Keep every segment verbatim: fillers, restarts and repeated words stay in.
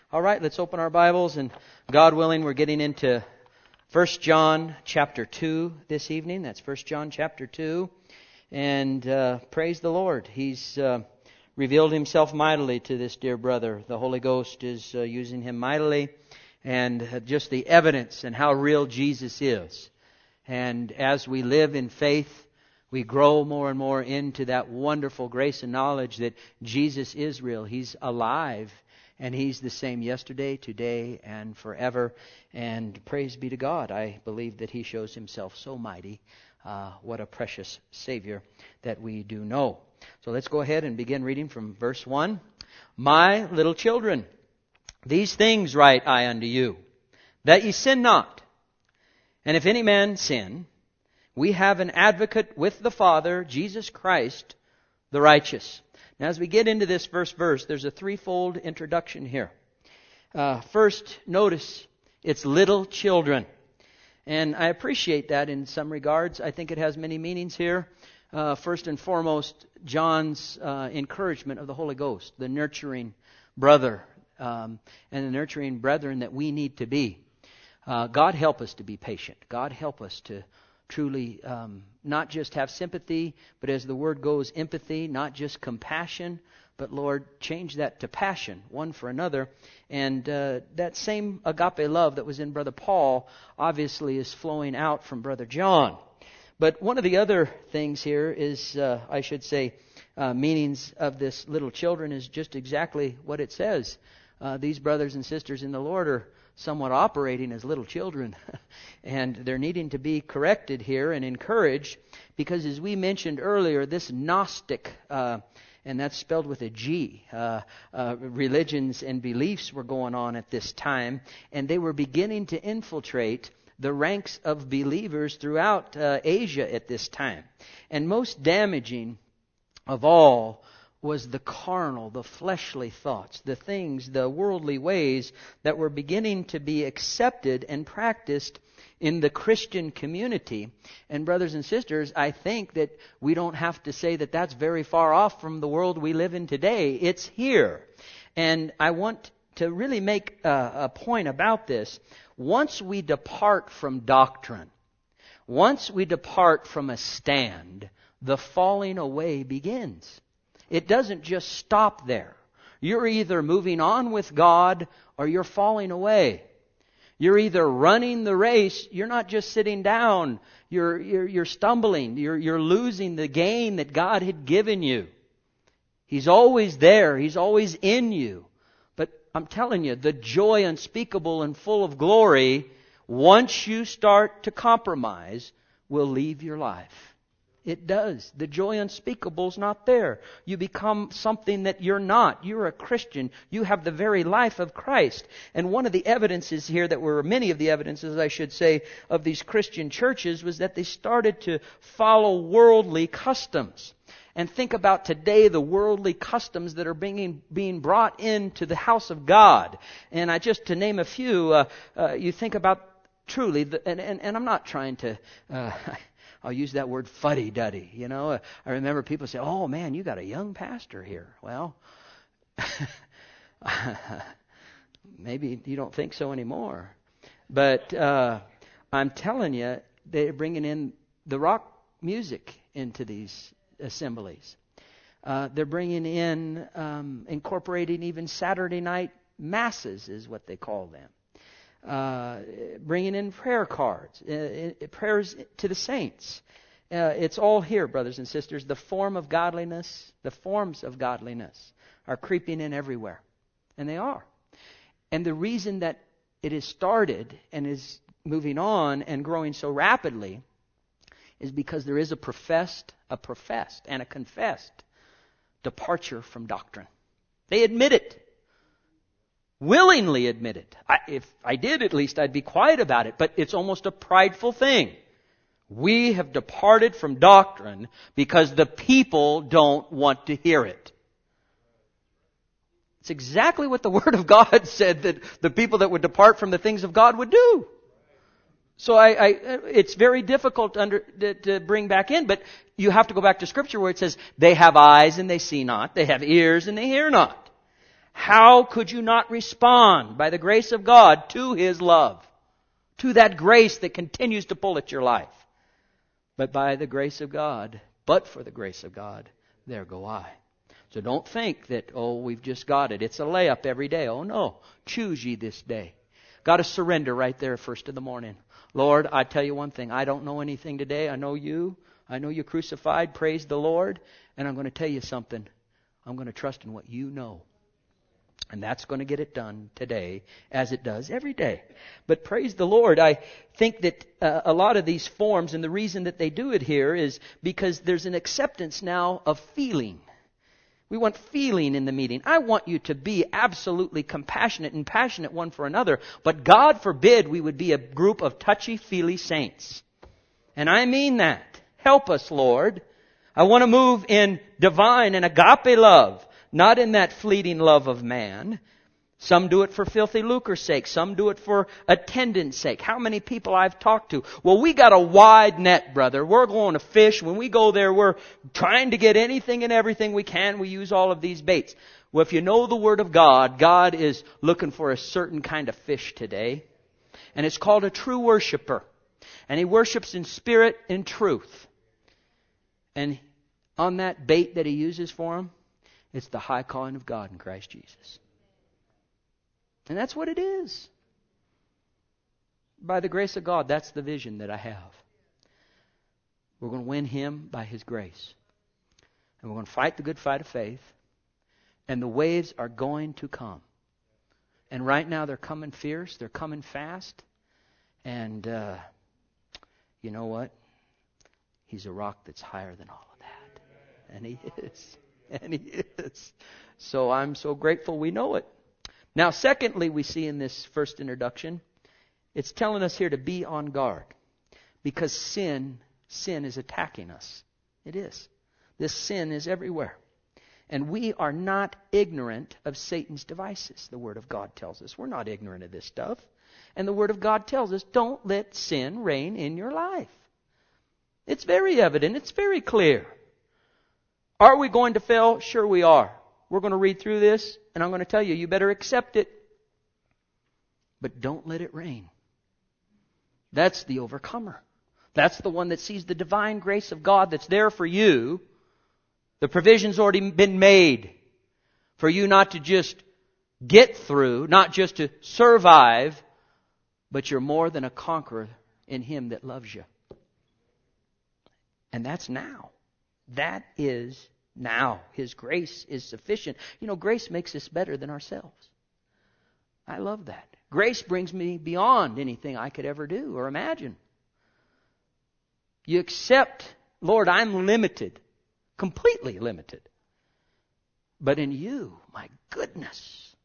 All right, let's open our Bibles, and God willing, we're getting into First John chapter two this evening. That's First John chapter two. And uh, praise the Lord. He's uh, revealed himself mightily to this dear brother. The Holy Ghost is uh, using him mightily. And uh, just the evidence and how real Jesus is. And as we live in faith, we grow more and more into that wonderful grace and knowledge that Jesus is real. He's alive. And He's the same yesterday, today, and forever. And praise be to God. I believe that He shows Himself so mighty. Uh, what a precious Savior that we do know. So let's go ahead and begin reading from verse one. My little children, these things write I unto you, that ye sin not. And if any man sin, we have an advocate with the Father, Jesus Christ, the righteous. Now, as we get into this first verse, there's a threefold introduction here. Uh, first, notice it's little children. And I appreciate that in some regards. I think it has many meanings here. Uh, first and foremost, John's uh, encouragement of the Holy Ghost, the nurturing brother um, and the nurturing brethren that we need to be. Uh, God help us to be patient. God help us to truly um, not just have sympathy, but as the word goes, empathy, not just compassion, but Lord, change that to passion, one for another. And uh, that same agape love that was in Brother Paul obviously is flowing out from Brother John. But one of the other things here is, uh, I should say, uh, meanings of this little children is just exactly what it says. Uh, these brothers and sisters in the Lord are somewhat operating as little children. And they're needing to be corrected here and encouraged because, as we mentioned earlier, this Gnostic, uh, and that's spelled with a G, uh, uh, religions and beliefs were going on at this time, and they were beginning to infiltrate the ranks of believers throughout uh, Asia at this time. And most damaging of all was the carnal, the fleshly thoughts, the things, the worldly ways that were beginning to be accepted and practiced in the Christian community. And brothers and sisters, I think that we don't have to say that that's very far off from the world we live in today. It's here. And I want to really make a, a point about this. Once we depart from doctrine, once we depart from a stand, the falling away begins. It doesn't just stop there. You're either moving on with God or you're falling away. You're either running the race, you're not just sitting down, you're you're, you're stumbling, you're you're losing the gain that God had given you. He's always there, He's always in you. But I'm telling you, the joy unspeakable and full of glory, once you start to compromise, will leave your life. It does. The joy unspeakable is not there. You become something that you're not. You're a Christian. You have the very life of Christ. And one of the evidences here, that were many of the evidences, I should say, of these Christian churches was that they started to follow worldly customs. And think about today the worldly customs that are being being brought into the house of God. And I just to name a few, uh, uh, you think about truly, the, and, and, and I'm not trying to... Uh, I'll use that word fuddy-duddy. You know, I remember people say, oh, man, you got a young pastor here. Well, maybe you don't think so anymore. But uh, I'm telling you, they're bringing in the rock music into these assemblies. Uh, they're bringing in, um, incorporating even Saturday night masses is what they call them. Uh, bringing in prayer cards, uh, prayers to the saints. Uh, it's all here, brothers and sisters. The form of godliness, the forms of godliness are creeping in everywhere. And they are. And the reason that it is started and is moving on and growing so rapidly is because there is a professed, a professed and a confessed departure from doctrine. They admit it. Willingly admit it. I, if I did, at least I'd be quiet about it. But it's almost a prideful thing. We have departed from doctrine because the people don't want to hear it. It's exactly what the Word of God said that the people that would depart from the things of God would do. So I, I it's very difficult to, under, to, to bring back in, but you have to go back to Scripture where it says, they have eyes and they see not, they have ears and they hear not. How could you not respond by the grace of God to His love? To that grace that continues to pull at your life. But by the grace of God, but for the grace of God, there go I. So don't think that, oh, we've just got it. It's a layup every day. Oh no. Choose ye this day. Got to surrender right there first in the morning. Lord, I tell you one thing. I don't know anything today. I know you. I know you crucified. Praise the Lord. And I'm going to tell you something. I'm going to trust in what you know. And that's going to get it done today as it does every day. But praise the Lord, I think that uh, a lot of these forms, and the reason that they do it here is because there's an acceptance now of feeling. We want feeling in the meeting. I want you to be absolutely compassionate and passionate one for another. But God forbid we would be a group of touchy-feely saints. And I mean that. Help us, Lord. I want to move in divine and agape love. Not in that fleeting love of man. Some do it for filthy lucre's sake. Some do it for attendance sake. How many people I've talked to? Well, we got a wide net, brother. We're going to fish. When we go there, we're trying to get anything and everything we can. We use all of these baits. Well, if you know the Word of God, God is looking for a certain kind of fish today. And it's called a true worshiper. And He worships in spirit and truth. And on that bait that He uses for him, it's the high calling of God in Christ Jesus. And that's what it is. By the grace of God, that's the vision that I have. We're going to win Him by His grace. And we're going to fight the good fight of faith. And the waves are going to come. And right now they're coming fierce. They're coming fast. And uh, you know what? He's a rock that's higher than all of that. And He is. And He is. So I'm so grateful we know it. Now, secondly, we see in this first introduction, it's telling us here to be on guard. Because sin, sin is attacking us. It is. This sin is everywhere. And we are not ignorant of Satan's devices, the Word of God tells us. We're not ignorant of this stuff. And the Word of God tells us, don't let sin reign in your life. It's very evident. It's very clear. Are we going to fail? Sure we are. We're going to read through this, and I'm going to tell you, you better accept it. But don't let it reign. That's the overcomer. That's the one that sees the divine grace of God that's there for you. The provision's already been made for you not to just get through, not just to survive, but you're more than a conqueror in Him that loves you. And that's now. That is now. His grace is sufficient. You know, grace makes us better than ourselves. I love that. Grace brings me beyond anything I could ever do or imagine. You accept, Lord, I'm limited. Completely limited. But in you, my goodness,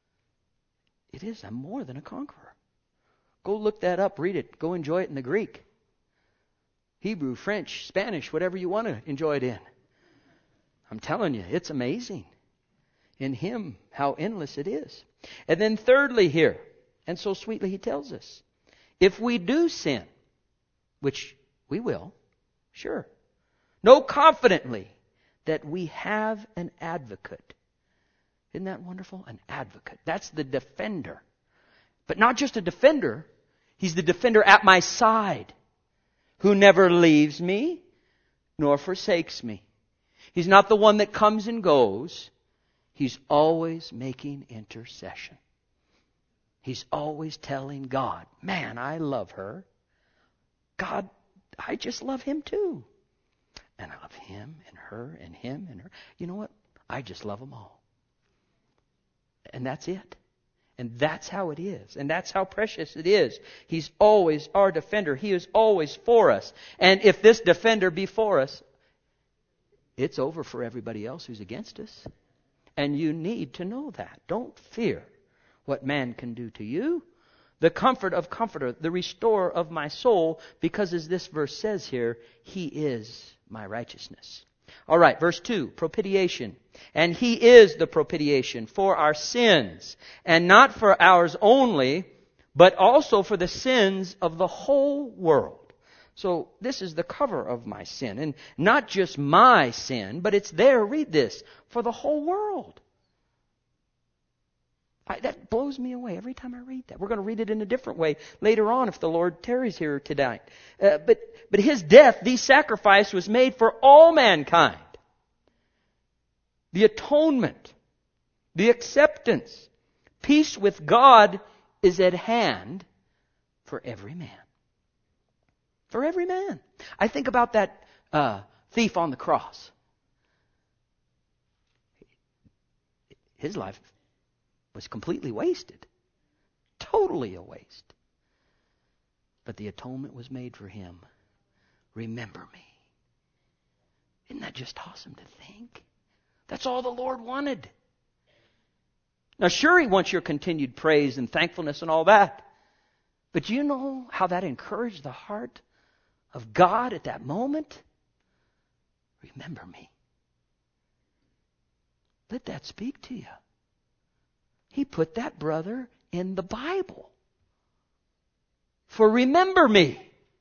it is, I'm more than a conqueror. Go look that up, read it, go enjoy it in the Greek. Hebrew, French, Spanish, whatever you want to enjoy it in. I'm telling you, it's amazing. In Him, how endless it is. And then thirdly here, and so sweetly He tells us, if we do sin, which we will, sure, know confidently that we have an advocate. Isn't that wonderful? An advocate. That's the defender. But not just a defender. He's the defender at my side, who never leaves me nor forsakes me. He's not the one that comes and goes. He's always making intercession. He's always telling God, man, I love her. God, I just love Him too. And I love Him and her and Him and her. You know what? I just love them all. And that's it. And that's how it is. And that's how precious it is. He's always our defender. He is always for us. And if this defender be for us, it's over for everybody else who's against us. And you need to know that. Don't fear what man can do to you. The comfort of comforter, the restorer of my soul, because as this verse says here, He is my righteousness. All right, verse two, propitiation. And He is the propitiation for our sins, and not for ours only, but also for the sins of the whole world. So this is the cover of my sin, and not just my sin, but it's there, read this, for the whole world. I, that blows me away every time I read that. We're going to read it in a different way later on if the Lord tarries here tonight. Uh, but, but His death, the sacrifice, was made for all mankind. The atonement, the acceptance, peace with God is at hand for every man. For every man. I think about that uh, thief on the cross. His life was completely wasted. Totally a waste. But the atonement was made for him. Remember me. Isn't that just awesome to think? That's all the Lord wanted. Now sure, He wants your continued praise and thankfulness and all that. But do you know how that encouraged the heart of God at that moment? Remember me. Let that speak to you. He put that brother in the Bible. For remember me.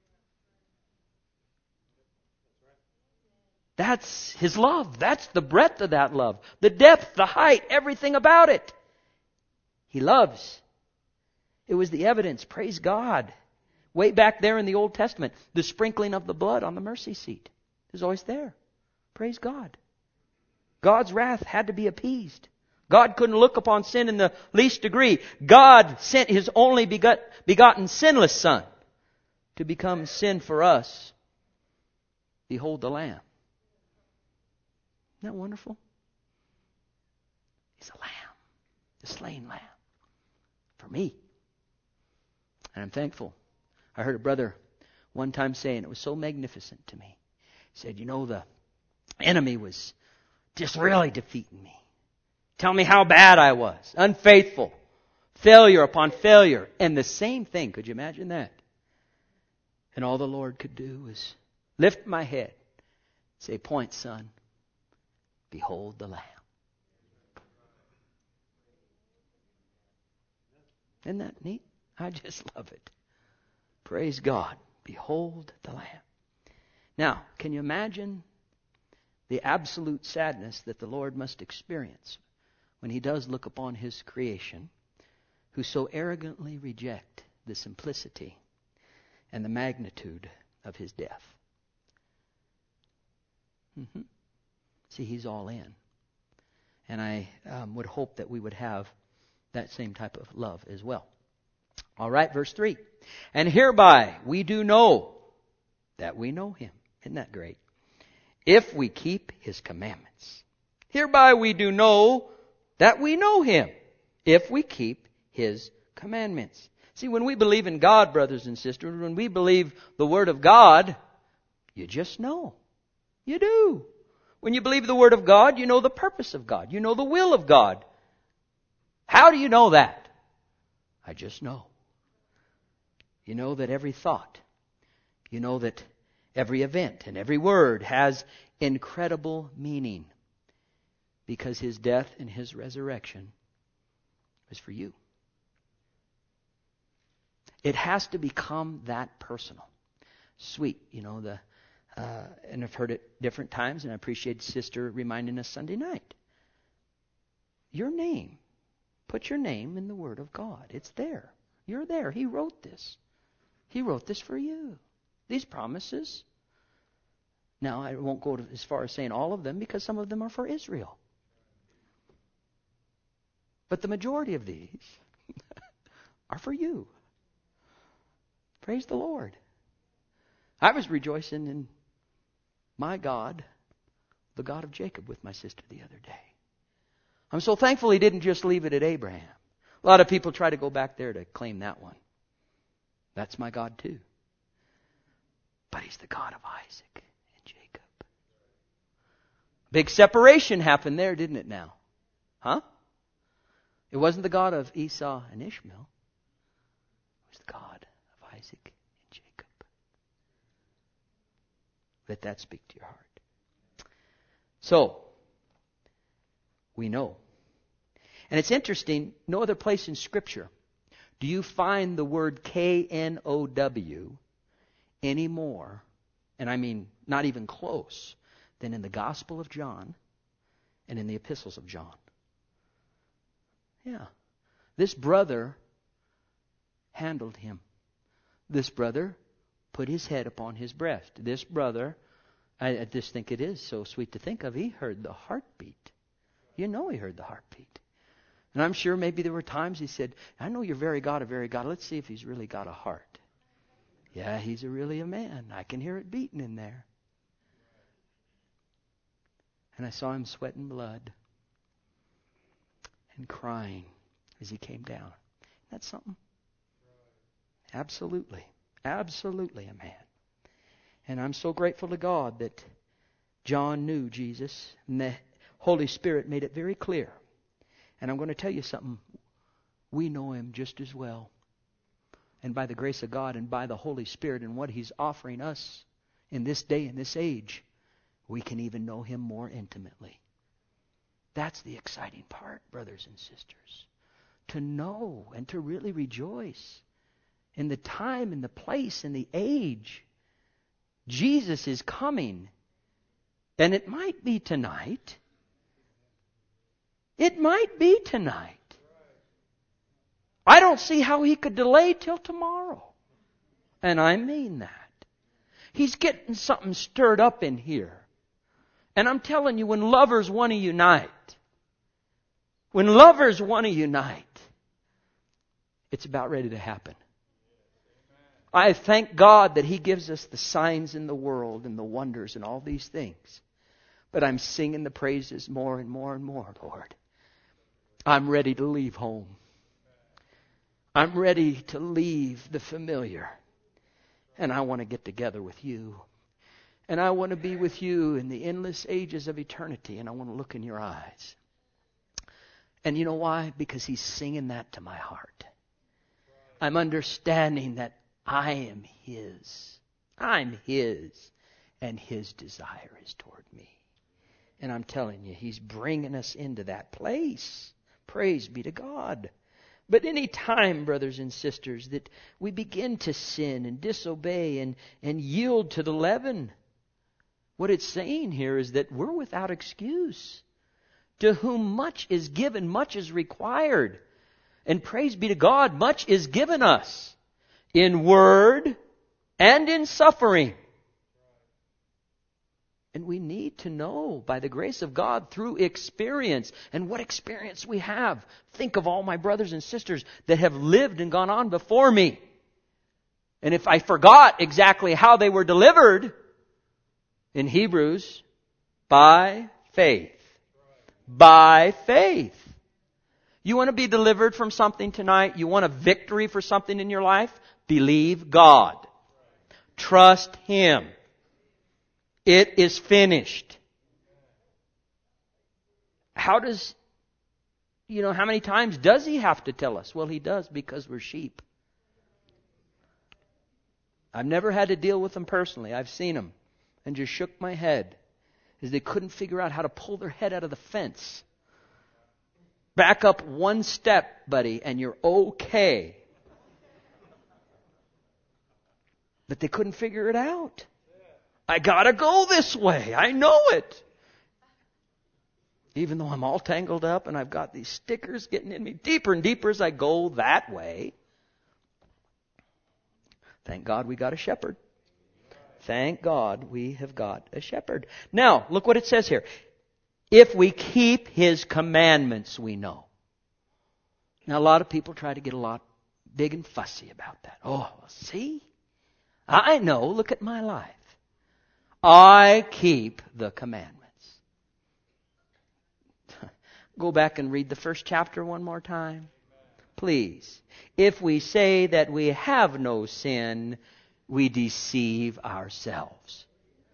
That's His love. That's the breadth of that love. The depth, the height, everything about it. He loves. It was the evidence, praise God. Way back there in the Old Testament, the sprinkling of the blood on the mercy seat is always there. Praise God. God's wrath had to be appeased. God couldn't look upon sin in the least degree. God sent His only begot, begotten sinless Son to become sin for us. Behold the Lamb. Isn't that wonderful? He's a lamb. The slain lamb. For me. And I'm thankful. I heard a brother one time saying, it was so magnificent to me. He said, you know, the enemy was just really defeating me. Tell me how bad I was. Unfaithful. Failure upon failure. And the same thing. Could you imagine that? And all the Lord could do was lift my head. Say, point, son. Behold the Lamb. Isn't that neat? I just love it. Praise God. Behold the Lamb. Now, can you imagine the absolute sadness that the Lord must experience when He does look upon His creation, who so arrogantly reject the simplicity and the magnitude of His death? Mm-hmm. See, He's all in. And I um, would hope that we would have that same type of love as well. All right, verse three. And hereby we do know that we know Him. Isn't that great? If we keep His commandments. Hereby we do know that we know Him. If we keep His commandments. See, when we believe in God, brothers and sisters, when we believe the Word of God, you just know. You do. When you believe the Word of God, you know the purpose of God. You know the will of God. How do you know that? I just know. You know that every thought, you know that every event and every word has incredible meaning because His death and His resurrection was for you. It has to become that personal. Sweet, you know, the uh, and I've heard it different times, and I appreciate Sister reminding us Sunday night. Your name. Put your name in the Word of God. It's there. You're there. He wrote this. He wrote this for you. These promises. Now, I won't go as far as saying all of them because some of them are for Israel. But the majority of these are for you. Praise the Lord. I was rejoicing in my God, the God of Jacob, with my sister the other day. I'm so thankful He didn't just leave it at Abraham. A lot of people try to go back there to claim that one. That's my God too. But He's the God of Isaac and Jacob. Big separation happened there, didn't it now? Huh? It wasn't the God of Esau and Ishmael. It was the God of Isaac and Jacob. Let that speak to your heart. So, we know. And it's interesting, no other place in Scripture do you find the word K N O W anymore, and I mean not even close, than in the Gospel of John and in the Epistles of John. Yeah. This brother handled him. This brother put his head upon his breast. This brother, I, I just think it is so sweet to think of, he heard the heartbeat. You know he heard the heartbeat. And I'm sure maybe there were times he said, I know you're very God, a very God. Let's see if he's really got a heart. Yeah, he's a really a man. I can hear it beating in there. And I saw him sweating blood and crying as he came down. Isn't that something? Absolutely. Absolutely a man. And I'm so grateful to God that John knew Jesus and the Holy Spirit made it very clear. And I'm going to tell you something. We know him just as well. And by the grace of God and by the Holy Spirit and what he's offering us in this day and this age, we can even know him more intimately. That's the exciting part, brothers and sisters. To know and to really rejoice in the time and the place and the age. Jesus is coming. And it might be tonight. It might be tonight. I don't see how he could delay till tomorrow. And I mean that. He's getting something stirred up in here. And I'm telling you, when lovers want to unite, when lovers want to unite, it's about ready to happen. I thank God that he gives us the signs in the world and the wonders and all these things. But I'm singing the praises more and more and more, Lord. I'm ready to leave home. I'm ready to leave the familiar. And I want to get together with you. And I want to be with you in the endless ages of eternity. And I want to look in your eyes. And you know why? Because he's singing that to my heart. I'm understanding that I am his. I'm his. And his desire is toward me. And I'm telling you, he's bringing us into that place. Praise be to God. But any time, brothers and sisters, that we begin to sin and disobey and, and yield to the leaven, what it's saying here is that we're without excuse. To whom much is given, much is required. And praise be to God, much is given us in word and in suffering. And we need to know by the grace of God through experience. And what experience we have. Think of all my brothers and sisters that have lived and gone on before me. And if I forgot exactly how they were delivered, in Hebrews, by faith. By faith. You want to be delivered from something tonight? You want a victory for something in your life? Believe God. Trust him. It is finished. How does, you know, how many times does he have to tell us? Well, he does because we're sheep. I've never had to deal with them personally. I've seen them and just shook my head as they couldn't figure out how to pull their head out of the fence. Back up one step, buddy, and you're okay. But they couldn't figure it out. I gotta go this way. I know it. Even though I'm all tangled up and I've got these stickers getting in me deeper and deeper as I go that way. Thank God we got a shepherd. Thank God we have got a shepherd. Now, look what it says here. If we keep his commandments, we know. Now, a lot of people try to get a lot big and fussy about that. Oh, see? I know. Look at my life. I keep the commandments. Go back and read the first chapter one more time. Please. If we say that we have no sin, we deceive ourselves.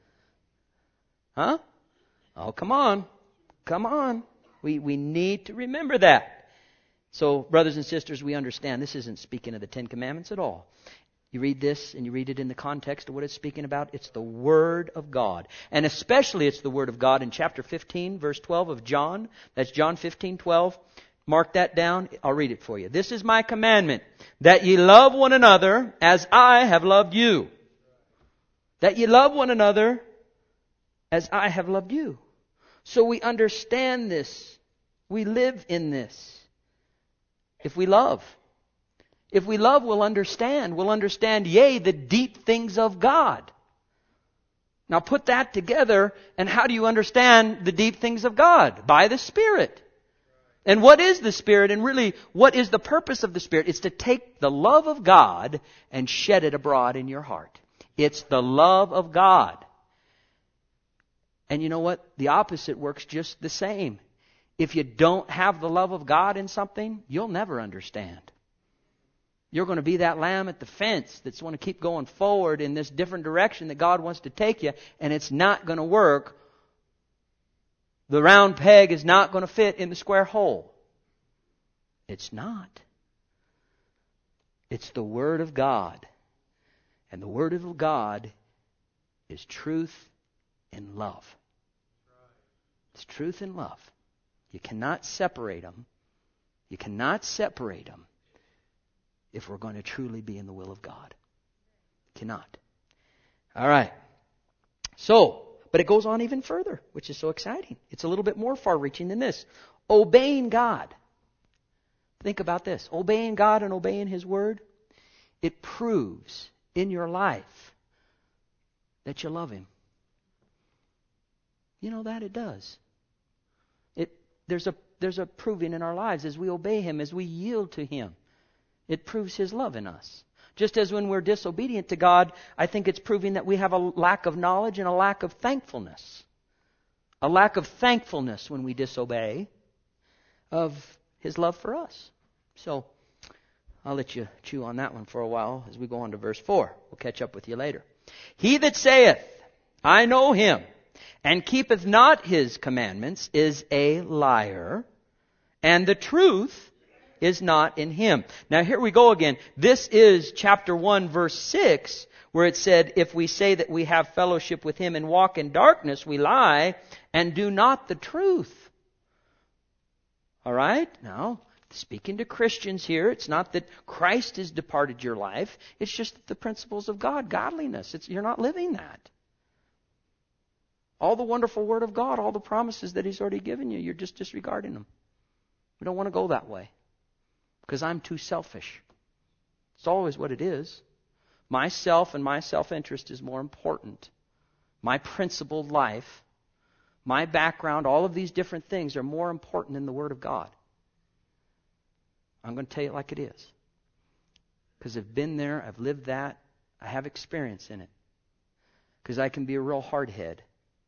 Huh? Oh, come on. Come on. We, we need to remember that. So, brothers and sisters, we understand this isn't speaking of the Ten Commandments at all. You read this and you read it in the context of what it's speaking about. It's the Word of God. And especially it's the Word of God in chapter fifteen, verse twelve of John. That's John fifteen, twelve. Mark that down. I'll read it for you. This is my commandment, that ye love one another as I have loved you. That ye love one another as I have loved you. So we understand this. We live in this. If we love. If we love, we'll understand. We'll understand, yea, the deep things of God. Now put that together, and how do you understand the deep things of God? By the Spirit. And what is the Spirit? And really, what is the purpose of the Spirit? It's to take the love of God and shed it abroad in your heart. It's the love of God. And you know what? The opposite works just the same. If you don't have the love of God in something, you'll never understand. You're going to be that lamb at the fence that's going to keep going forward in this different direction that God wants to take you, and it's not going to work. The round peg is not going to fit in the square hole. It's not. It's the Word of God. And the Word of God is truth and love. It's truth and love. You cannot separate them. You cannot separate them if we're going to truly be in the will of God. You cannot. All right. So, but it goes on even further, which is so exciting. It's a little bit more far-reaching than this. Obeying God. Think about this. Obeying God and obeying His Word, it proves in your life that you love Him. You know that? It does. It there's a there's a proving in our lives as we obey Him, as we yield to Him. It proves His love in us. Just as when we're disobedient to God, I think it's proving that we have a lack of knowledge and a lack of thankfulness. A lack of thankfulness when we disobey of His love for us. So, I'll let you chew on that one for a while as we go on to verse four. We'll catch up with you later. He that saith, I know Him, and keepeth not His commandments, is a liar, and the truth is not in him. Now here we go again. This is chapter one, verse six, where it said, if we say that we have fellowship with Him and walk in darkness, we lie and do not the truth. All right? Now, speaking to Christians here, it's not that Christ has departed your life. It's just the principles of God, godliness. It's, you're not living that. All the wonderful Word of God, all the promises that He's already given you, you're just disregarding them. We don't want to go that way. Because I'm too selfish. It's always what it is. Myself and my self-interest is more important. My principled life, my background, all of these different things are more important than the Word of God. I'm going to tell you it like it is. Because I've been there, I've lived that, I have experience in it. Because I can be a real hardhead.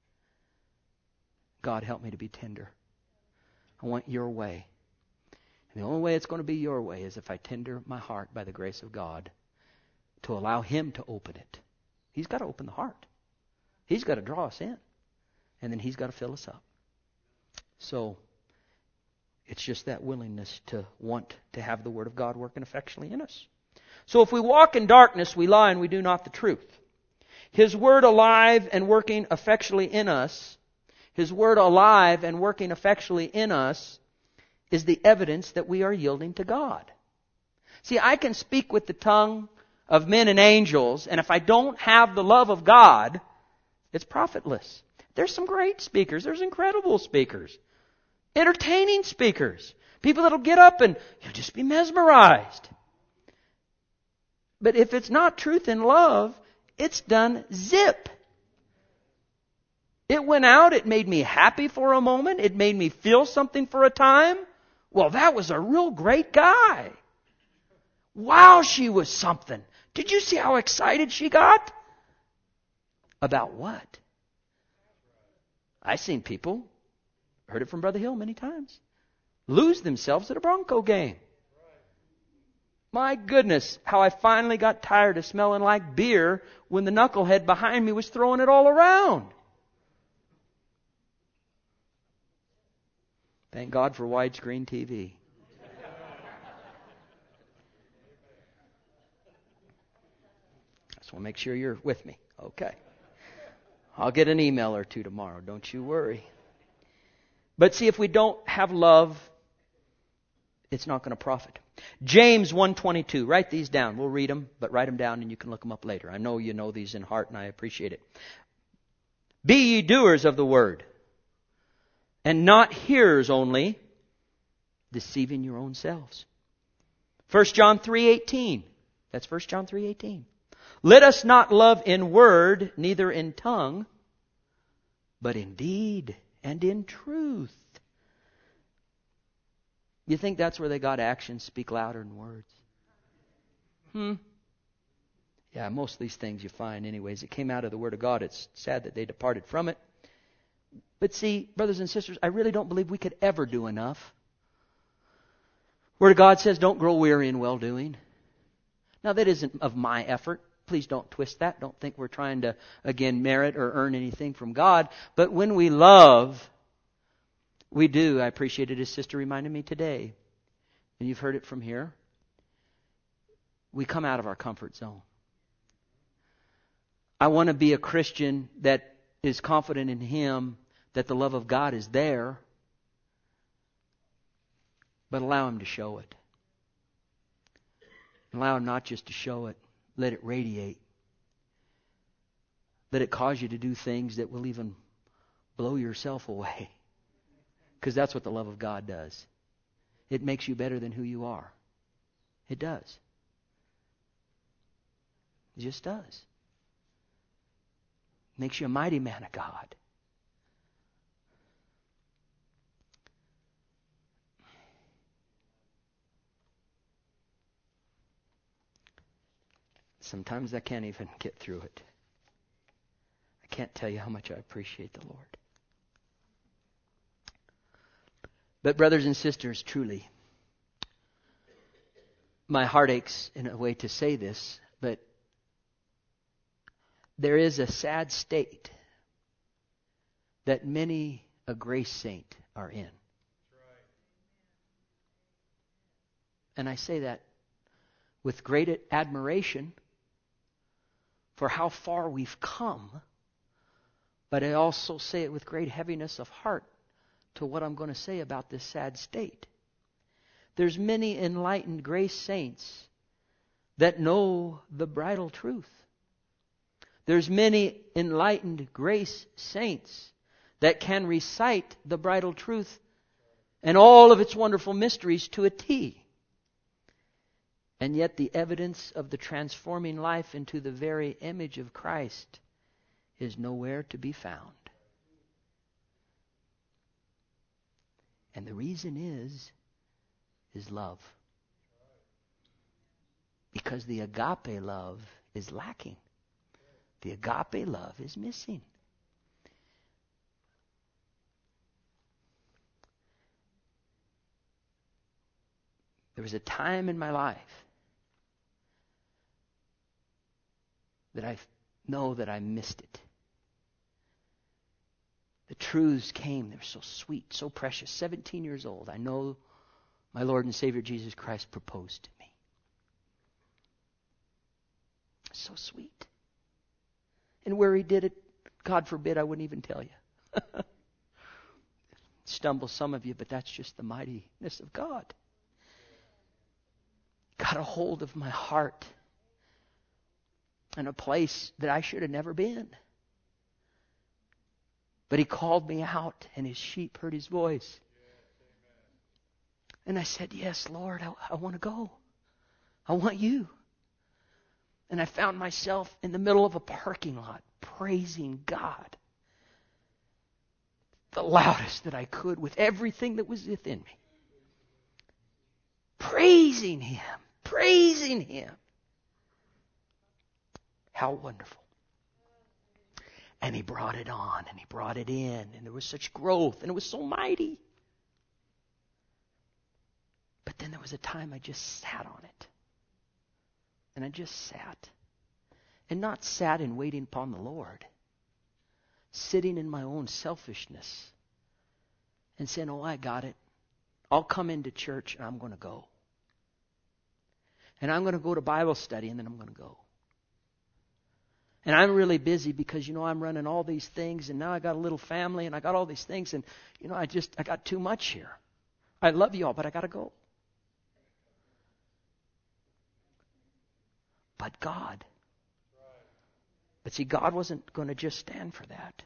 God, help me to be tender. I want your way. And the only way it's going to be your way is if I tender my heart by the grace of God to allow Him to open it. He's got to open the heart. He's got to draw us in. And then He's got to fill us up. So, it's just that willingness to want to have the Word of God working effectually in us. So if we walk in darkness, we lie and we do not the truth. His Word alive and working effectually in us, His Word alive and working effectually in us, is the evidence that we are yielding to God. See, I can speak with the tongue of men and angels, and if I don't have the love of God, it's profitless. There's some great speakers. There's incredible speakers. Entertaining speakers. People that'll get up and you'll just be mesmerized. But if it's not truth and love, it's done zip. It went out. It made me happy for a moment. It made me feel something for a time. Well, that was a real great guy. Wow, she was something. Did you see how excited she got? About what? I've seen people, heard it from Brother Hill many times, lose themselves at a Bronco game. My goodness, how I finally got tired of smelling like beer when the knucklehead behind me was throwing it all around. Thank God for widescreen T V. Just want to make sure you're with me. Okay. I'll get an email or two tomorrow. Don't you worry. But see, if we don't have love, it's not going to profit. James one twenty-two. Write these down. We'll read them, but write them down and you can look them up later. I know you know these in heart and I appreciate it. Be ye doers of the word, and not hearers only, deceiving your own selves. First John three eighteen. That's First John three eighteen. Let us not love in word, neither in tongue, but in deed and in truth. You think that's where they got actions speak louder than words? Hmm. Yeah, most of these things you find anyways. It came out of the Word of God. It's sad that they departed from it. But see, brothers and sisters, I really don't believe we could ever do enough. Word of God says, don't grow weary in well-doing. Now, that isn't of my effort. Please don't twist that. Don't think we're trying to, again, merit or earn anything from God. But when we love, we do. I appreciated his sister reminded me today. And you've heard it from here. We come out of our comfort zone. I want to be a Christian that is confident in Him, that the love of God is there, but allow Him to show it. Allow Him not just to show it, let it radiate. Let it cause you to do things that will even blow yourself away. Because that's what the love of God does. It makes you better than who you are. It does. It just does. Makes you a mighty man of God. Sometimes I can't even get through it. I can't tell you how much I appreciate the Lord. But brothers and sisters, truly, my heart aches in a way to say this, but there is a sad state that many a grace saint are in. And I say that with great admiration for how far we've come, but I also say it with great heaviness of heart to what I'm going to say about this sad state. There's many enlightened grace saints that know the bridal truth. There's many enlightened grace saints that can recite the bridal truth and all of its wonderful mysteries to a T. And yet the evidence of the transforming life into the very image of Christ is nowhere to be found. And the reason is, is love. Because the agape love is lacking. The agape love is missing. There was a time in my life that I know that I missed it. The truths came. They were so sweet, so precious. seventeen years old. I know my Lord and Savior Jesus Christ proposed to me. So sweet. And where He did it, God forbid, I wouldn't even tell you. Stumble some of you, but that's just the mightiness of God. Got a hold of my heart in a place that I should have never been. But He called me out, and His sheep heard His voice. And I said, yes, Lord, I, I want to go. I want You. And I found myself in the middle of a parking lot praising God the loudest that I could with everything that was within me. Praising Him. Praising Him. How wonderful. And He brought it on, and He brought it in, and there was such growth, and it was so mighty. But then there was a time I just sat on it. And I just sat. And not sat in waiting upon the Lord. Sitting in my own selfishness. And saying, oh, I got it. I'll come into church and I'm going to go. And I'm going to go to Bible study and then I'm going to go. And I'm really busy because, you know, I'm running all these things and now I got a little family and I got all these things and, you know, I just, I got too much here. I love you all, but I got to go. But God. But see, God wasn't going to just stand for that.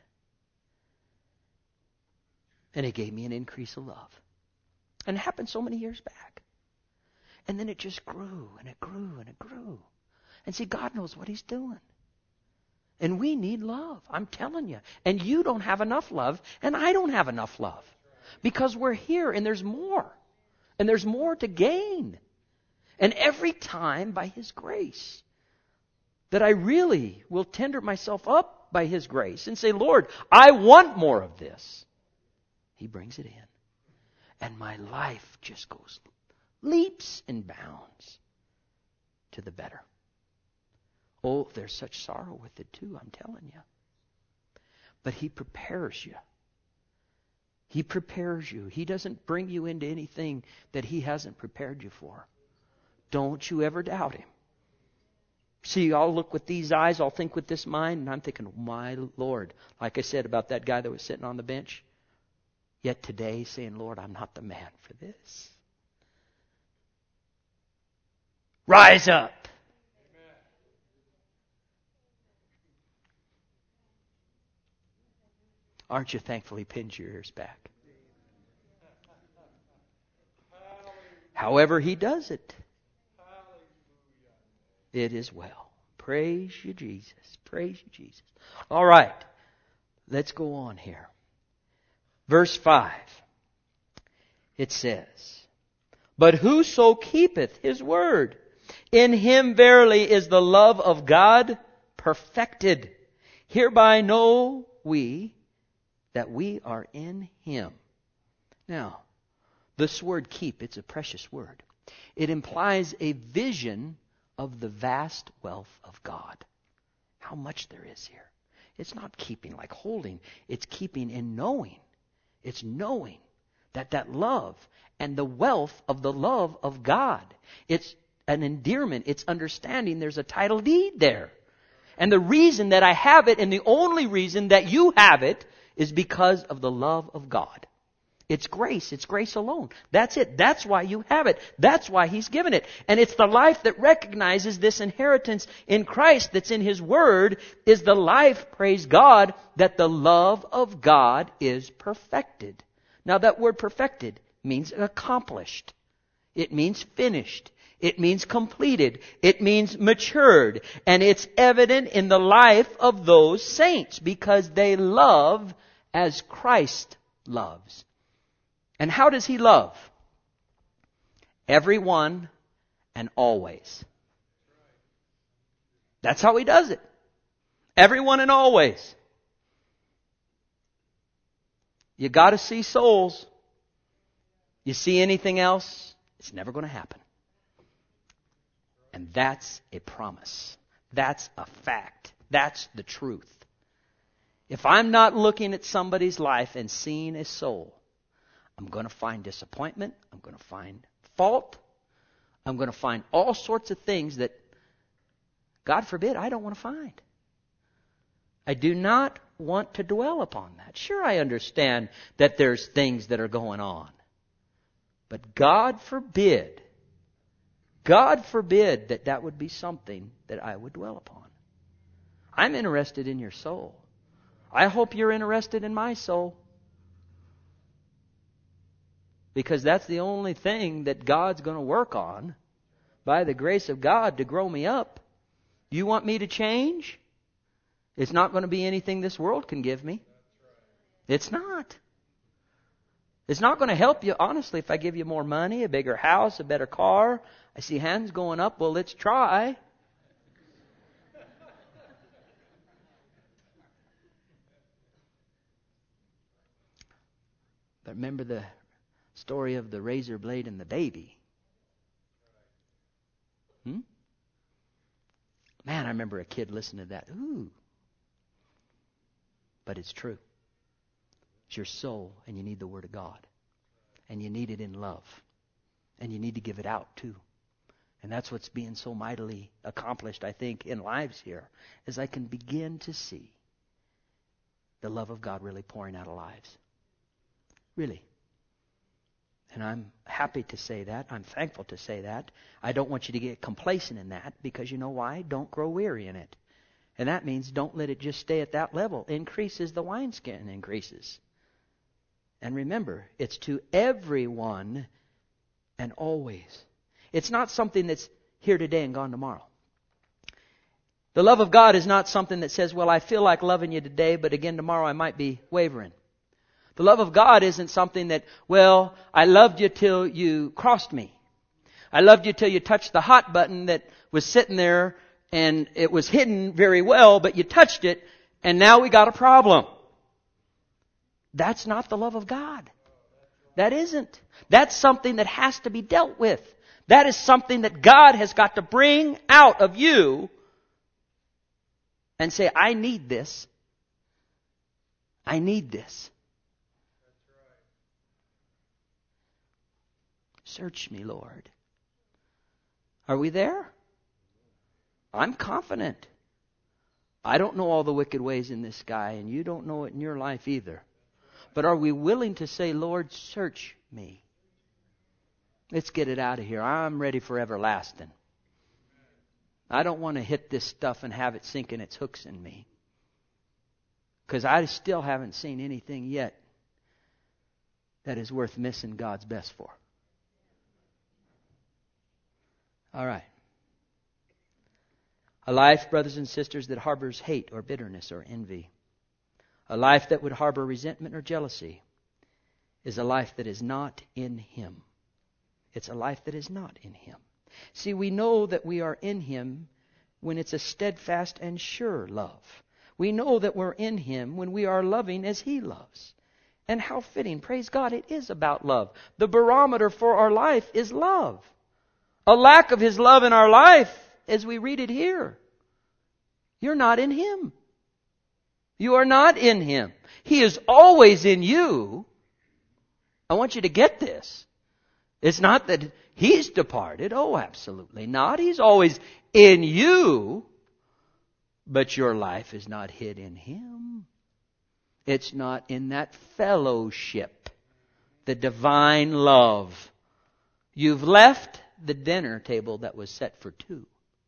And He gave me an increase of love. And it happened so many years back. And then it just grew and it grew and it grew. And see, God knows what He's doing. And we need love. I'm telling you. And you don't have enough love. And I don't have enough love. Because we're here and there's more. And there's more to gain. And every time by His grace that I really will tender myself up by His grace and say, Lord, I want more of this. He brings it in. And my life just goes leaps and bounds to the better. Oh, there's such sorrow with it too, I'm telling you. But He prepares you. He prepares you. He doesn't bring you into anything that He hasn't prepared you for. Don't you ever doubt Him. See, I'll look with these eyes, I'll think with this mind, and I'm thinking, my Lord, like I said about that guy that was sitting on the bench, yet today saying, Lord, I'm not the man for this. Rise up. Amen. Aren't you thankful He pins your ears back? However He does it, it is well. Praise you, Jesus. Praise you, Jesus. All right. Let's go on here. Verse five. It says, but whoso keepeth His word, in him verily is the love of God perfected. Hereby know we that we are in Him. Now, this word keep, it's a precious word. It implies a vision of the vast wealth of God. How much there is here. It's not keeping like holding. It's keeping in knowing. It's knowing that that love and the wealth of the love of God. It's an endearment. It's understanding there's a title deed there. And the reason that I have it, and the only reason that you have it, is because of the love of God. It's grace. It's grace alone. That's it. That's why you have it. That's why He's given it. And it's the life that recognizes this inheritance in Christ that's in His Word is the life, praise God, that the love of God is perfected. Now that word perfected means accomplished. It means finished. It means completed. It means matured. And it's evident in the life of those saints because they love as Christ loves. And how does He love? Everyone and always. That's how He does it. Everyone and always. You got to see souls. You see anything else, it's never going to happen. And that's a promise. That's a fact. That's the truth. If I'm not looking at somebody's life and seeing a soul, I'm going to find disappointment. I'm going to find fault. I'm going to find all sorts of things that, God forbid, I don't want to find. I do not want to dwell upon that. Sure, I understand that there's things that are going on. But God forbid, God forbid that that would be something that I would dwell upon. I'm interested in your soul. I hope you're interested in my soul. Because that's the only thing that God's going to work on by the grace of God to grow me up. You want me to change? It's not going to be anything this world can give me. It's not. It's not going to help you, honestly, if I give you more money, a bigger house, a better car. I see hands going up. Well, let's try. But remember the story of the razor blade and the baby. Hmm? Man, I remember a kid listening to that. Ooh. But it's true. It's your soul, and you need the Word of God. And you need it in love. And you need to give it out, too. And that's what's being so mightily accomplished, I think, in lives here, as I can begin to see the love of God really pouring out of lives. Really. And I'm happy to say that. I'm thankful to say that. I don't want you to get complacent in that, because you know why? Don't grow weary in it. And that means don't let it just stay at that level. Increase as the wineskin increases. And remember, it's to everyone and always. It's not something that's here today and gone tomorrow. The love of God is not something that says, well, I feel like loving you today, but again tomorrow I might be wavering. The love of God isn't something that, well, I loved you till you crossed me. I loved you till you touched the hot button that was sitting there and it was hidden very well, but you touched it and now we got a problem. That's not the love of God. That isn't. That's something that has to be dealt with. That is something that God has got to bring out of you and say, I need this. I need this. Search me, Lord. Are we there? I'm confident. I don't know all the wicked ways in this guy, and you don't know it in your life either. But are we willing to say, Lord, search me? Let's get it out of here. I'm ready for everlasting. I don't want to hit this stuff and have it sinking its hooks in me. Because I still haven't seen anything yet that is worth missing God's best for. All right. A life, brothers and sisters, that harbors hate or bitterness or envy. A life that would harbor resentment or jealousy is a life that is not in Him. It's a life that is not in Him. See, we know that we are in Him when it's a steadfast and sure love. We know that we're in Him when we are loving as He loves. And how fitting, praise God, it is about love. The barometer for our life is love. A lack of His love in our life, as we read it here, you're not in Him. You are not in Him. He is always in you. I want you to get this. It's not that He's departed. Oh, absolutely not. He's always in you. But your life is not hid in Him. It's not in that fellowship, the divine love. You've left the dinner table that was set for two.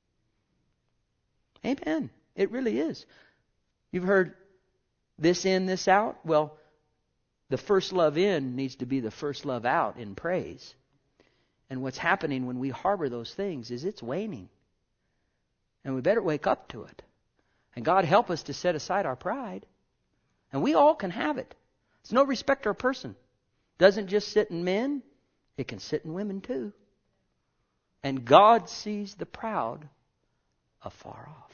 Amen. It really is. You've heard this in, this out. Well, the first love in needs to be the first love out in praise. And what's happening when we harbor those things is it's waning. And we better wake up to it. And God help us to set aside our pride. And we all can have it. It's no respecter of person. It doesn't just sit in men. It can sit in women too. And God sees the proud afar off.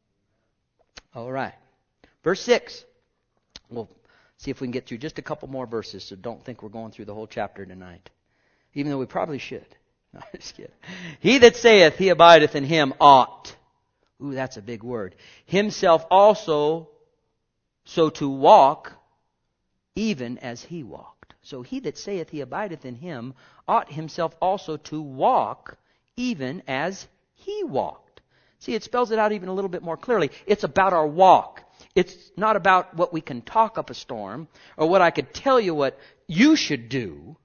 All right. Verse six. We'll see if we can get through just a couple more verses, so don't think we're going through the whole chapter tonight. Even though we probably should. No, I'm just kidding. He that saith he abideth in Him ought. Ooh, that's a big word. Himself also so to walk even as He walked. So he that saith he abideth in Him ought himself also to walk even as He walked. See, it spells it out even a little bit more clearly. It's about our walk. It's not about what we can talk up a storm or what I could tell you what you should do.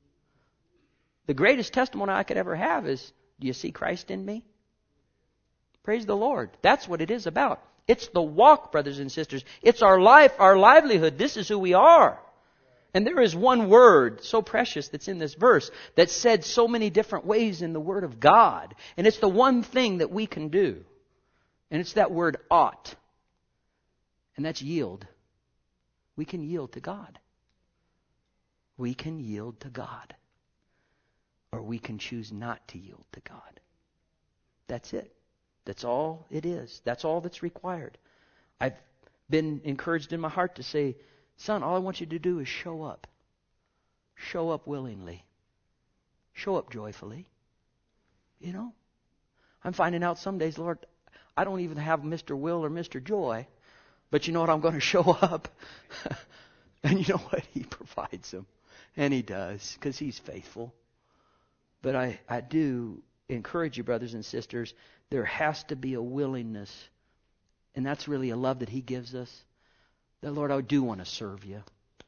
The greatest testimony I could ever have is, do you see Christ in me? Praise the Lord. That's what it is about. It's the walk, brothers and sisters. It's our life, our livelihood. This is who we are. And there is one word so precious that's in this verse that's said so many different ways in the Word of God. And it's the one thing that we can do. And it's that word ought. And that's yield. We can yield to God. We can yield to God. Or we can choose not to yield to God. That's it. That's all it is. That's all that's required. I've been encouraged in my heart to say, son, all I want you to do is show up. Show up willingly. Show up joyfully. You know? I'm finding out some days, Lord, I don't even have Mister Will or Mister Joy. But you know what? I'm going to show up. And you know what? He provides them. And He does, because He's faithful. But I, I do encourage you, brothers and sisters, there has to be a willingness. And that's really a love that He gives us. That, Lord, I do want to serve You.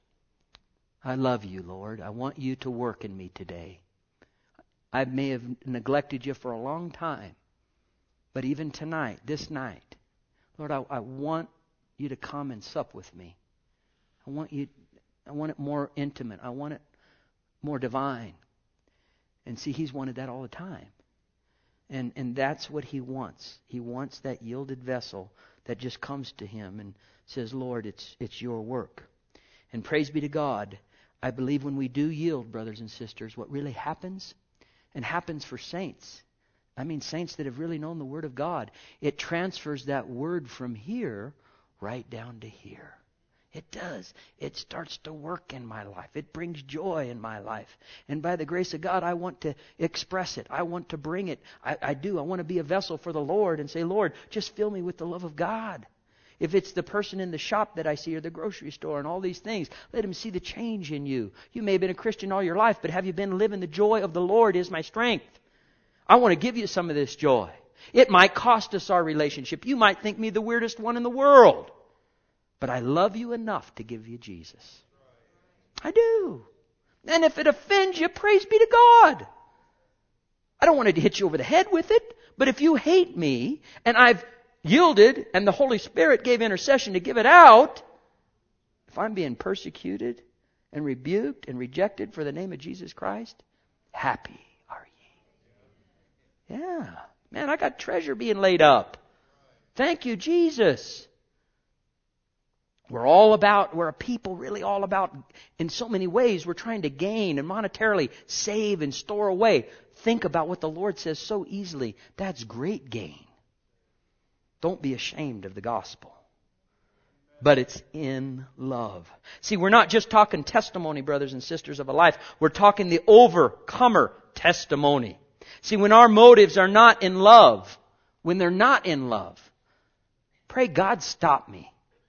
I love You, Lord. I want You to work in me today. I may have neglected You for a long time. But even tonight, this night, Lord, I, I want You to come and sup with me. I want You, I want it more intimate. I want it more divine. And see, He's wanted that all the time. And and that's what He wants. He wants that yielded vessel that just comes to Him and says, Lord, it's it's your work. And praise be to God, I believe when we do yield, brothers and sisters, what really happens, and happens for saints, I mean saints that have really known the Word of God, it transfers that Word from here right down to here. It does. It starts to work in my life. It brings joy in my life. And by the grace of God, I want to express it. I want to bring it. I, I do. I want to be a vessel for the Lord and say, Lord, just fill me with the love of God. If it's the person in the shop that I see or the grocery store and all these things, let him see the change in you. You may have been a Christian all your life, but have you been living the joy of the Lord is my strength? I want to give you some of this joy. It might cost us our relationship. You might think me the weirdest one in the world. But I love you enough to give you Jesus. I do. And if it offends you, praise be to God. I don't want to hit you over the head with it. But if you hate me, and I've yielded, and the Holy Spirit gave intercession to give it out, if I'm being persecuted and rebuked and rejected for the name of Jesus Christ, happy are ye. Yeah. Man, I got treasure being laid up. Thank you, Jesus. We're all about, we're a people really all about, in so many ways, we're trying to gain and monetarily save and store away. Think about what the Lord says so easily. That's great gain. Don't be ashamed of the gospel. But it's in love. See, we're not just talking testimony, brothers and sisters of a life. We're talking the overcomer testimony. See, when our motives are not in love, when they're not in love, pray God stop me.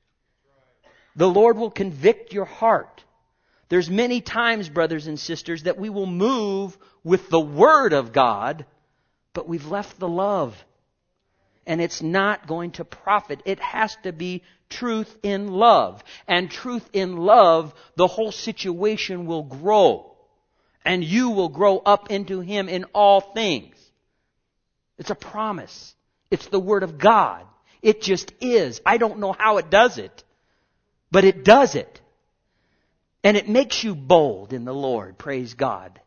The Lord will convict your heart. There's many times, brothers and sisters, that we will move with the Word of God, but we've left the love. And it's not going to profit. It has to be truth in love. And truth in love, the whole situation will grow. And you will grow up into Him in all things. It's a promise. It's the Word of God. It just is. I don't know how it does it. But it does it. And it makes you bold in the Lord. Praise God.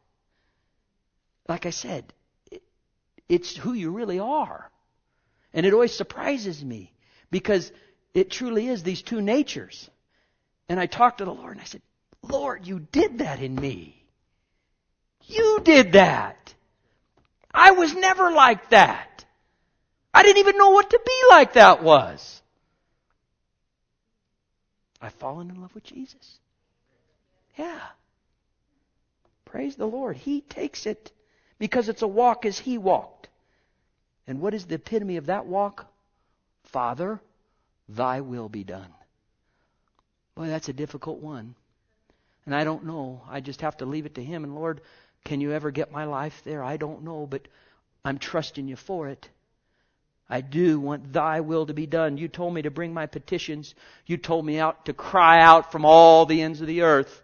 Like I said, it's who you really are. And it always surprises me. Because it truly is these two natures. And I talked to the Lord and I said, Lord, you did that in me. You did that. I was never like that. I didn't even know what to be like that was. I've fallen in love with Jesus. Yeah. Praise the Lord. He takes it because it's a walk as He walked. And what is the epitome of that walk? Father, Thy will be done. Boy, that's a difficult one. And I don't know. I just have to leave it to Him. And Lord, can you ever get my life there? I don't know, but I'm trusting you for it. I do want Thy will to be done. You told me to bring my petitions. You told me out to cry out from all the ends of the earth.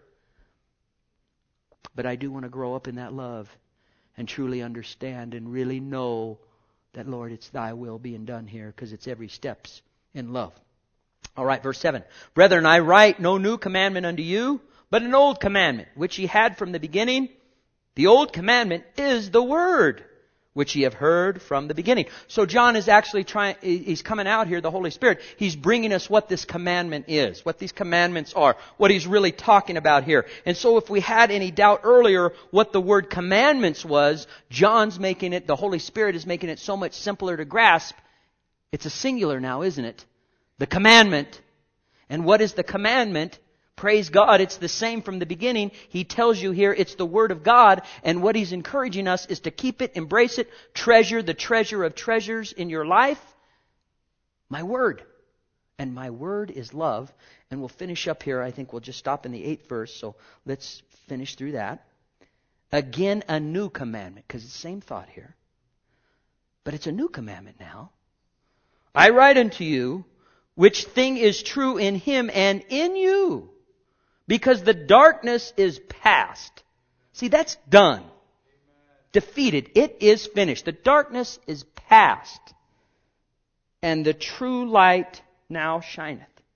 But I do want to grow up in that love and truly understand and really know that, Lord, it's Thy will being done here because it's every step's in love. All right, verse seven. Brethren, I write no new commandment unto you, but an old commandment, which ye had from the beginning. The old commandment is the Word, which ye have heard from the beginning. So John is actually trying, he's coming out here, the Holy Spirit. He's bringing us what this commandment is, what these commandments are, what he's really talking about here. And so if we had any doubt earlier what the word commandments was, John's making it, the Holy Spirit is making it so much simpler to grasp. It's a singular now, isn't it? The commandment. And what is the commandment? Praise God, it's the same from the beginning. He tells you here it's the Word of God, and what He's encouraging us is to keep it, embrace it, treasure the treasure of treasures in your life. My Word. And my Word is love. And we'll finish up here. I think we'll just stop in the eighth verse, so let's finish through that. Again, a new commandment, because it's the same thought here. But it's a new commandment now. I write unto you, which thing is true in Him and in you. Because the darkness is past. See, that's done. Defeated. It is finished. The darkness is past. And the true light now shineth.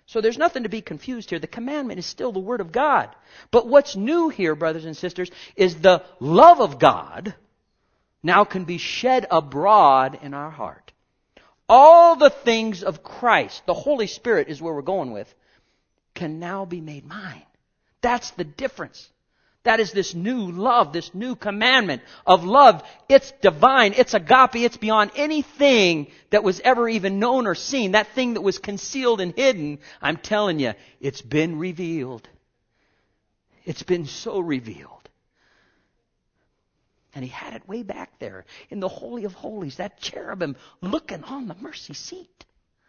So there's nothing to be confused here. The commandment is still the Word of God. But what's new here, brothers and sisters, is the love of God now can be shed abroad in our heart. All the things of Christ, the Holy Spirit is where we're going with, can now be made mine. That's the difference. That is this new love, this new commandment of love. It's divine. It's agape. It's beyond anything that was ever even known or seen. That thing that was concealed and hidden, I'm telling you, it's been revealed. It's been so revealed. And He had it way back there in the Holy of Holies, that cherubim looking on the mercy seat.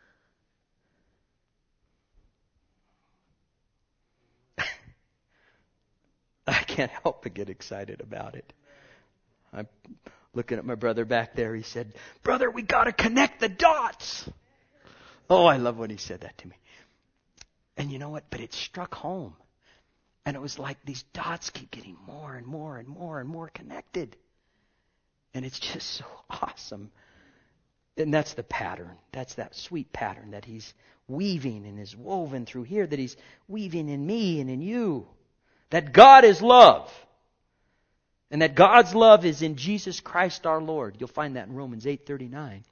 I can't help but get excited about it. I'm looking at my brother back there. He said, "Brother, we got to connect the dots." Oh, I love when he said that to me. And you know what? But it struck home. And it was like these dots keep getting more and more and more and more connected. And it's just so awesome. And that's the pattern. That's that sweet pattern that He's weaving and is woven through here, that He's weaving in me and in you. That God is love. And that God's love is in Jesus Christ our Lord. You'll find that in Romans eight thirty-nine.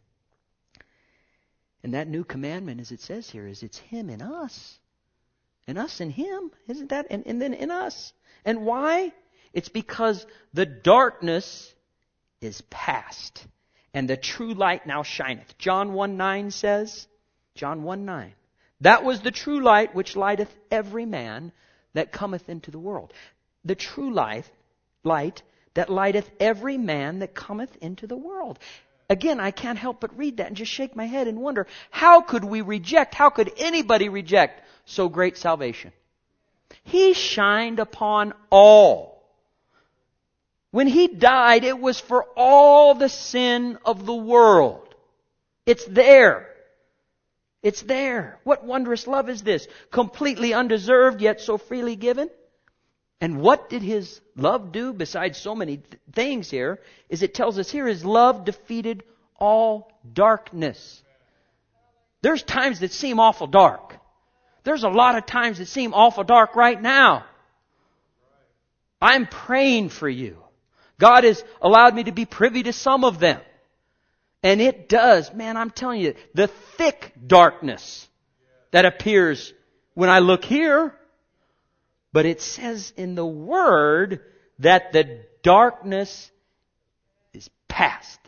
And that new commandment, as it says here, is it's Him in us. And us in Him. Isn't that? And, and then in us. And why? It's because the darkness is past. And the true light now shineth. John one nine says, John one nine, that was the true light which lighteth every man that cometh into the world. The true light, light that lighteth every man that cometh into the world. Again, I can't help but read that and just shake my head and wonder, how could we reject, how could anybody reject so great salvation? He shined upon all. When He died, it was for all the sin of the world. It's there. It's there. What wondrous love is this? Completely undeserved, yet so freely given. And what did His love do besides so many th- things here? Is it tells us here His love defeated all darkness. There's times that seem awful dark. There's a lot of times that seem awful dark right now. I'm praying for you. God has allowed me to be privy to some of them. And it does, man, I'm telling you, the thick darkness that appears when I look here. But it says in the Word that the darkness is past.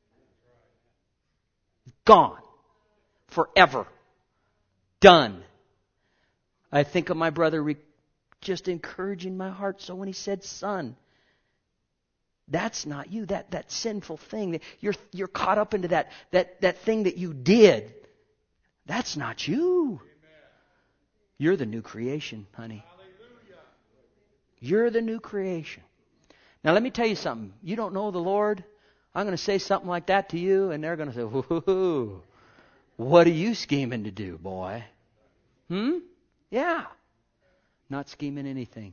Gone. Forever. Done. I think of my brother re- just encouraging my heart. So when he said, "Son, that's not you. That that sinful thing. You're you're caught up into that that that thing that you did. That's not you. You're the new creation, honey. You're the new creation." Now let me tell you something. You don't know the Lord. I'm going to say something like that to you, and they're going to say, "Whoo, what are you scheming to do, boy?" Hmm? Yeah. Not scheming anything.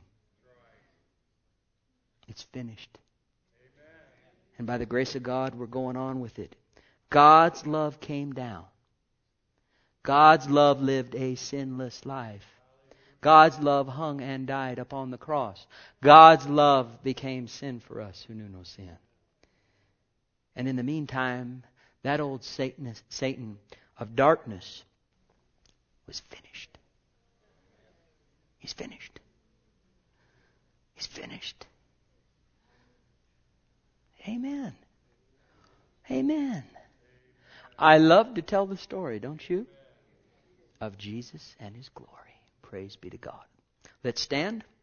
It's finished. And by the grace of God, we're going on with it. God's love came down. God's love lived a sinless life. God's love hung and died upon the cross. God's love became sin for us who knew no sin. And in the meantime, that old Satan, Satan of darkness was finished. He's finished. He's finished. Amen. Amen. I love to tell the story, don't you? Of Jesus and His glory. Praise be to God. Let's stand.